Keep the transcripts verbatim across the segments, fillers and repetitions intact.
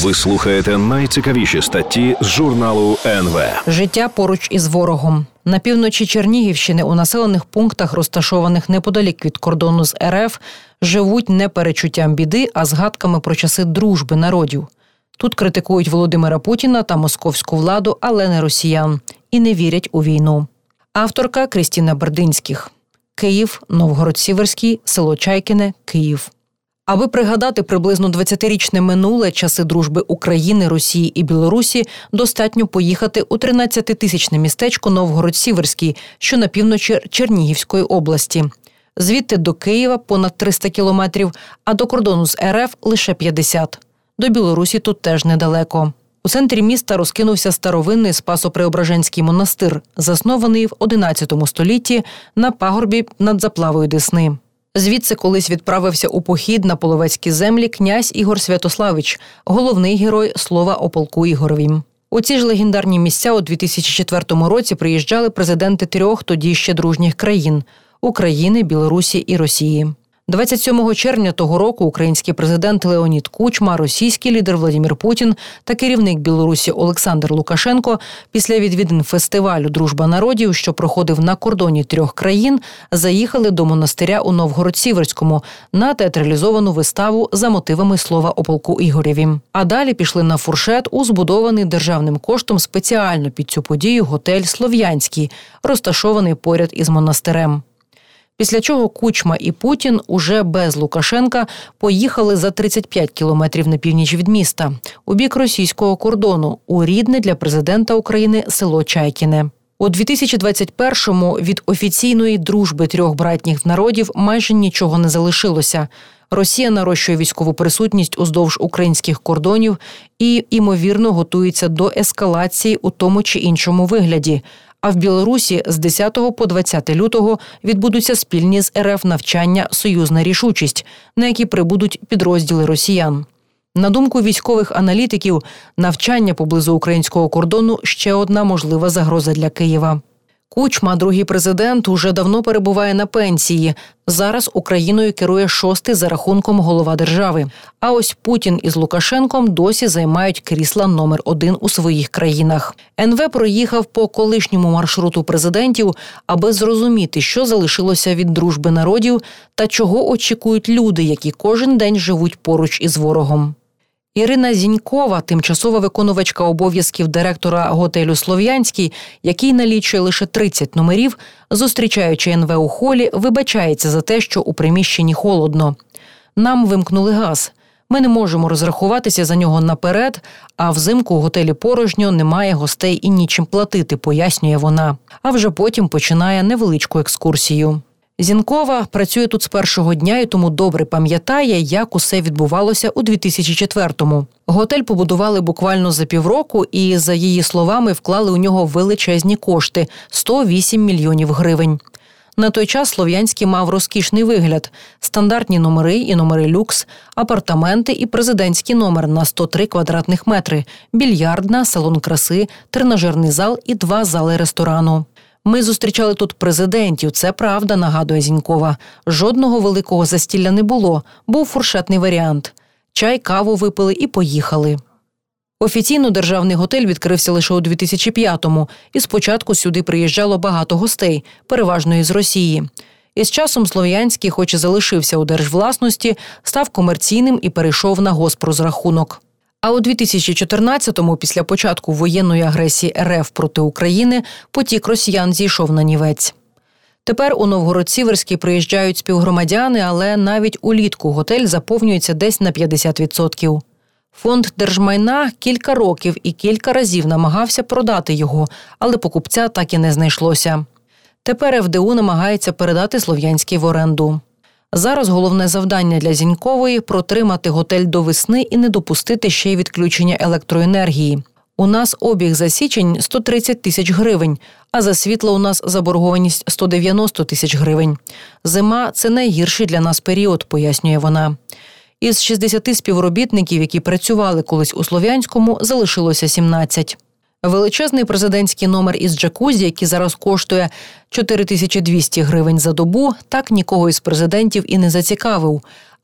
Ви слухаєте найцікавіші статті з журналу ен ве. Життя поруч із ворогом. На півночі Чернігівщини у населених пунктах, розташованих неподалік від кордону з ер еф, живуть не перечуттям біди, а згадками про часи дружби народів. Тут критикують Володимира Путіна та московську владу, але не росіян. І не вірять у війну. Авторка Крістіна Бердинських. Київ, Новгород-Сіверський, село Чайкине, Київ. Аби пригадати приблизно двадцятирічне минуле, часи дружби України, Росії і Білорусі, достатньо поїхати у тринадцятитисячне містечко Новгород-Сіверський, що на півночі Чернігівської області. Звідти до Києва понад триста кілометрів, а до кордону з ер еф лише п'ятдесят. До Білорусі тут теж недалеко. У центрі міста розкинувся старовинний Спасо-Преображенський монастир, заснований в одинадцятому столітті на пагорбі над заплавою Десни. Звідси колись відправився у похід на половецькі землі князь Ігор Святославич, головний герой слова о полку Ігоровім. У ці ж легендарні місця у дві тисячі четвертому році приїжджали президенти трьох тоді ще дружніх країн – України, Білорусі і Росії. двадцять сьомого червня того року український президент Леонід Кучма, російський лідер Владимир Путін та керівник Білорусі Олександр Лукашенко після відвідин фестивалю «Дружба народів», що проходив на кордоні трьох країн, заїхали до монастиря у Новгород-Сіверському на театралізовану виставу за мотивами слова о полку Ігоревім. А далі пішли на фуршет у збудований державним коштом спеціально під цю подію готель «Слов'янський», розташований поряд із монастирем. Після чого Кучма і Путін уже без Лукашенка поїхали за тридцять п'ять кілометрів на північ від міста, у бік російського кордону, у рідне для президента України село Чайкине. У дві тисячі двадцять першому від офіційної дружби трьох братніх народів майже нічого не залишилося. Росія нарощує військову присутність уздовж українських кордонів і, ймовірно, готується до ескалації у тому чи іншому вигляді. А в Білорусі з десятого по двадцяте лютого відбудуться спільні з ер еф навчання «Союзна рішучість», на які прибудуть підрозділи росіян. На думку військових аналітиків, навчання поблизу українського кордону – ще одна можлива загроза для Києва. Кучма, другий президент, уже давно перебуває на пенсії. Зараз Україною керує шостий за рахунком голова держави. А ось Путін із Лукашенком досі займають крісла номер один у своїх країнах. ен ве проїхав по колишньому маршруту президентів, аби зрозуміти, що залишилося від дружби народів та чого очікують люди, які кожен день живуть поруч із ворогом. Ірина Зінькова, тимчасова виконувачка обов'язків директора готелю «Слов'янський», який налічує лише тридцять номерів, зустрічаючи ен ве у холі, вибачається за те, що у приміщенні холодно. «Нам вимкнули газ. Ми не можемо розрахуватися за нього наперед, а взимку у готелі порожньо, немає гостей і нічим платити», пояснює вона. А вже потім починає невеличку екскурсію. Зінькова працює тут з першого дня і тому добре пам'ятає, як усе відбувалося у дві тисячі четвертому. Готель побудували буквально за півроку і, за її словами, вклали у нього величезні кошти – сто вісім мільйонів гривень. На той час Слов'янський мав розкішний вигляд – стандартні номери і номери люкс, апартаменти і президентський номер на сто три квадратних метри, більярдна, салон краси, тренажерний зал і два зали ресторану. «Ми зустрічали тут президентів, це правда», – нагадує Зінькова. «Жодного великого застілля не було, був фуршетний варіант. Чай, каву випили і поїхали». Офіційно державний готель відкрився лише у дві тисячі п'ятому, і спочатку сюди приїжджало багато гостей, переважно із Росії. Із часом Слов'янський, хоч і залишився у держвласності, став комерційним і перейшов на госпрозрахунок. А у дві тисячі чотирнадцятому, після початку воєнної агресії ер еф проти України, потік росіян зійшов на нівець. Тепер у Новгород-Сіверський приїжджають співгромадяни, але навіть улітку готель заповнюється десь на п'ятдесят відсотків. Фонд держмайна кілька років і кілька разів намагався продати його, але покупця так і не знайшлося. Тепер еф де у намагається передати Слов'янський в оренду. Зараз головне завдання для Зінькової – протримати готель до весни і не допустити ще й відключення електроенергії. У нас обіг за січень – сто тридцять тисяч гривень, а за світло у нас заборгованість – сто дев'яносто тисяч гривень. Зима – це найгірший для нас період, пояснює вона. Із шістдесяти співробітників, які працювали колись у Слов'янському, залишилося сімнадцять. Величезний президентський номер із джакузі, який зараз коштує чотири тисячі двісті гривень за добу, так нікого із президентів і не зацікавив.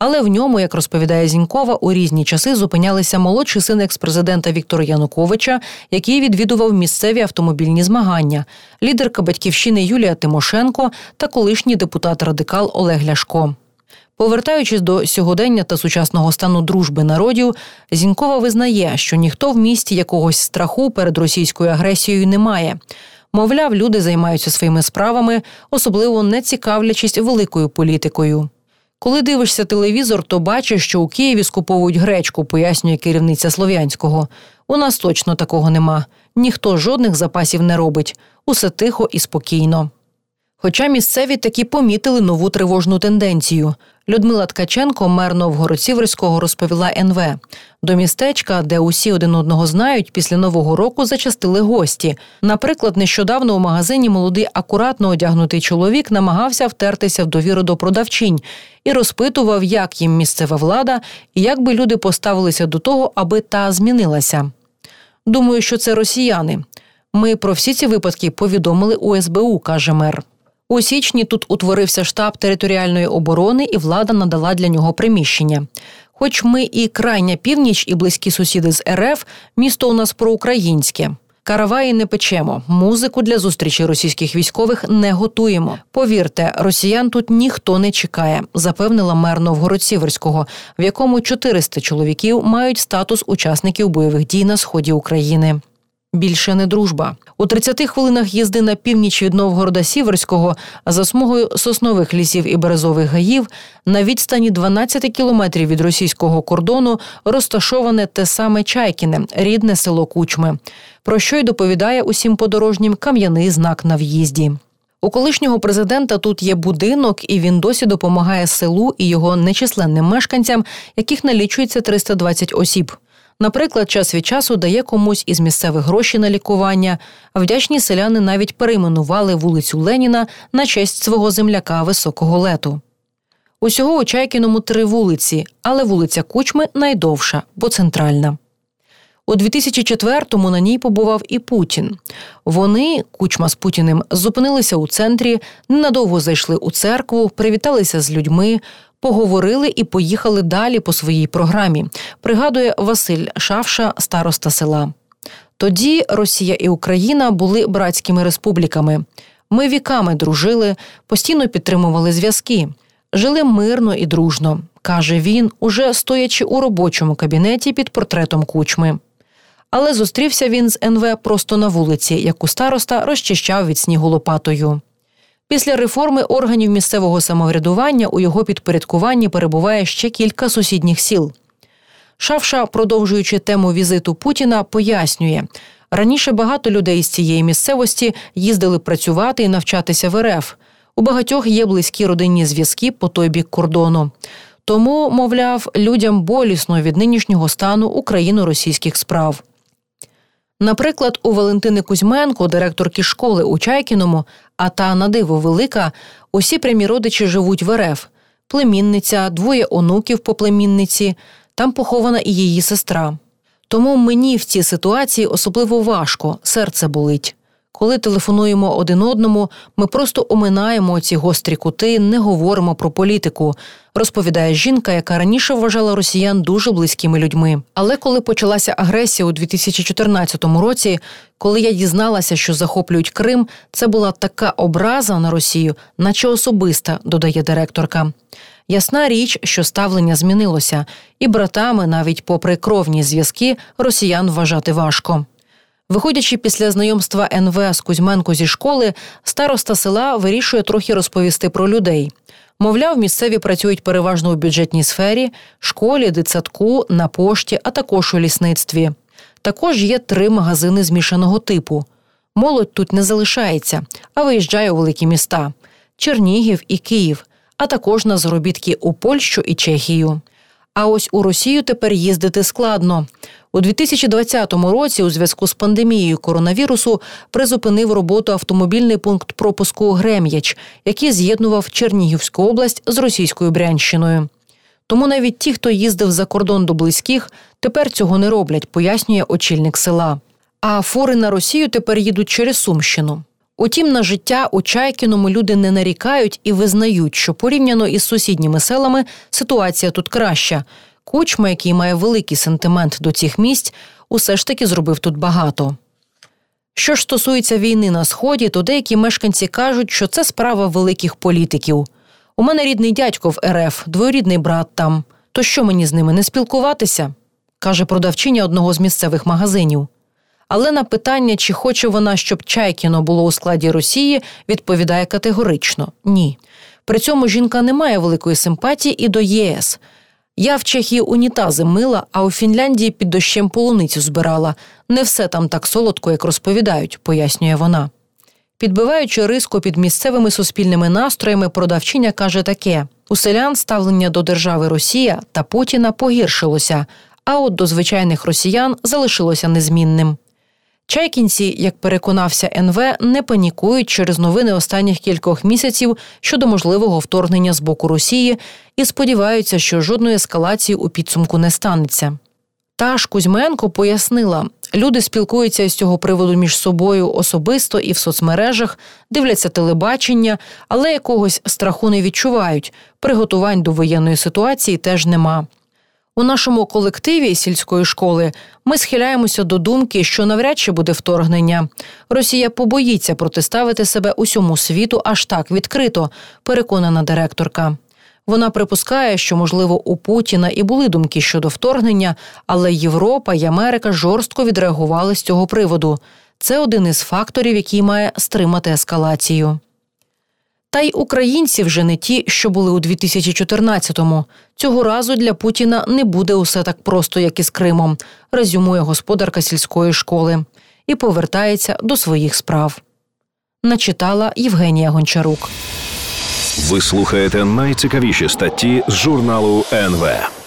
Але в ньому, як розповідає Зінькова, у різні часи зупинялися молодший син екс-президента Віктора Януковича, який відвідував місцеві автомобільні змагання, лідерка «Батьківщини» Юлія Тимошенко та колишній депутат-радикал Олег Ляшко. Повертаючись до сьогодення та сучасного стану дружби народів, Зінькова визнає, що ніхто в місті якогось страху перед російською агресією не має. Мовляв, люди займаються своїми справами, особливо не цікавлячись великою політикою. Коли дивишся телевізор, то бачиш, що у Києві скуповують гречку, пояснює керівниця Слов'янського. У нас точно такого нема. Ніхто жодних запасів не робить. Усе тихо і спокійно. Хоча місцеві таки помітили нову тривожну тенденцію. Людмила Ткаченко, мер Новгород-Сіверського, розповіла ен ве. До містечка, де усі один одного знають, після Нового року зачастили гості. Наприклад, нещодавно у магазині молодий акуратно одягнутий чоловік намагався втертися в довіру до продавчинь і розпитував, як їм місцева влада і як би люди поставилися до того, аби та змінилася. Думаю, що це росіяни. Ми про всі ці випадки повідомили у ес бе у, каже мер. У січні тут утворився штаб територіальної оборони, і влада надала для нього приміщення. Хоч ми і крайня північ, і близькі сусіди з ер еф, місто у нас проукраїнське. Караваї не печемо, музику для зустрічі російських військових не готуємо. Повірте, росіян тут ніхто не чекає, запевнила мер Новгород-Сіверського, в якому чотириста чоловіків мають статус учасників бойових дій на сході України. Більше не дружба. У тридцяти хвилинах їзди на північ від Новгорода-Сіверського, за смугою соснових лісів і березових гаїв, на відстані дванадцять кілометрів від російського кордону розташоване те саме Чайкіне, рідне село Кучми, про що й доповідає усім подорожнім кам'яний знак на в'їзді. У колишнього президента тут є будинок, і він досі допомагає селу і його нечисленним мешканцям, яких налічується триста двадцять осіб. Наприклад, час від часу дає комусь із місцевих гроші на лікування. Вдячні селяни навіть перейменували вулицю Леніна на честь свого земляка Високого Лету. Усього у Чайкіному три вулиці, але вулиця Кучми найдовша, бо центральна. У дві тисячі четвертому на ній побував і Путін. Вони, Кучма з Путіним, зупинилися у центрі, ненадовго зайшли у церкву, привіталися з людьми, поговорили і поїхали далі по своїй програмі, пригадує Василь Шавша, староста села. Тоді Росія і Україна були братськими республіками. Ми віками дружили, постійно підтримували зв'язки. Жили мирно і дружно, каже він, уже стоячи у робочому кабінеті під портретом Кучми. Але зустрівся він з ен ве просто на вулиці, яку староста розчищав від снігу лопатою. Після реформи органів місцевого самоврядування у його підпорядкуванні перебуває ще кілька сусідніх сіл. Шавша, продовжуючи тему візиту Путіна, пояснює, раніше багато людей з цієї місцевості їздили працювати і навчатися в ер еф. У багатьох є близькі родинні зв'язки по той бік кордону. Тому, мовляв, людям болісно від нинішнього стану україно-російських справ. Наприклад, у Валентини Кузьменко, директорки школи у Чайкіному, а та на диво велика, усі прямі родичі живуть в ер еф. Племінниця, двоє онуків по племінниці, там похована і її сестра. Тому мені в цій ситуації особливо важко, серце болить. Коли телефонуємо один одному, ми просто оминаємо ці гострі кути, не говоримо про політику, розповідає жінка, яка раніше вважала росіян дуже близькими людьми. Але коли почалася агресія у дві тисячі чотирнадцятому році, коли я дізналася, що захоплюють Крим, це була така образа на Росію, наче особиста, додає директорка. Ясна річ, що ставлення змінилося, і братами, навіть попри кровні зв'язки, росіян вважати важко. Виходячи після знайомства ен ве з Кузьменко зі школи, староста села вирішує трохи розповісти про людей. Мовляв, місцеві працюють переважно у бюджетній сфері, школі, дитсадку, на пошті, а також у лісництві. Також є три магазини змішаного типу. Молодь тут не залишається, а виїжджає у великі міста – Чернігів і Київ, а також на заробітки у Польщу і Чехію. А ось у Росію тепер їздити складно. У дві тисячі двадцятому році у зв'язку з пандемією коронавірусу призупинив роботу автомобільний пункт пропуску Грем'яч, який з'єднував Чернігівську область з російською Брянщиною. Тому навіть ті, хто їздив за кордон до близьких, тепер цього не роблять, пояснює очільник села. А фури на Росію тепер їдуть через Сумщину. Утім, на життя у Чайкіному люди не нарікають і визнають, що порівняно із сусідніми селами ситуація тут краща. Кучма, який має великий сентимент до цих місць, усе ж таки зробив тут багато. Що ж стосується війни на Сході, то деякі мешканці кажуть, що це справа великих політиків. У мене рідний дядько в ер еф, двоюрідний брат там. То що мені з ними не спілкуватися? Каже продавчиня одного з місцевих магазинів. Але на питання, чи хоче вона, щоб Чайкіно було у складі Росії, відповідає категорично – ні. При цьому жінка не має великої симпатії і до є ес. Я в Чехії унітази мила, а у Фінляндії під дощем полуницю збирала. Не все там так солодко, як розповідають, пояснює вона. Підбиваючи риску під місцевими суспільними настроями, продавчиня каже таке: у селян ставлення до держави Росія та Путіна погіршилося, а от до звичайних росіян залишилося незмінним. Чайкінці, як переконався ен ве, не панікують через новини останніх кількох місяців щодо можливого вторгнення з боку Росії і сподіваються, що жодної ескалації у підсумку не станеться. Та ж Кузьменко пояснила, люди спілкуються з цього приводу між собою особисто і в соцмережах, дивляться телебачення, але якогось страху не відчувають, приготувань до воєнної ситуації теж нема. У нашому колективі сільської школи ми схиляємося до думки, що навряд чи буде вторгнення. Росія побоїться протиставити себе усьому світу аж так відкрито, переконана директорка. Вона припускає, що, можливо, у Путіна і були думки щодо вторгнення, але Європа і Америка жорстко відреагували з цього приводу. Це один із факторів, який має стримати ескалацію. Та й українці вже не ті, що були у дві тисячі чотирнадцятому. Цього разу для Путіна не буде усе так просто, як із Кримом, резюмує господарка сільської школи. І повертається до своїх справ. Начитала Євгенія Гончарук. Ви слухаєте найцікавіші статті з журналу ен ве.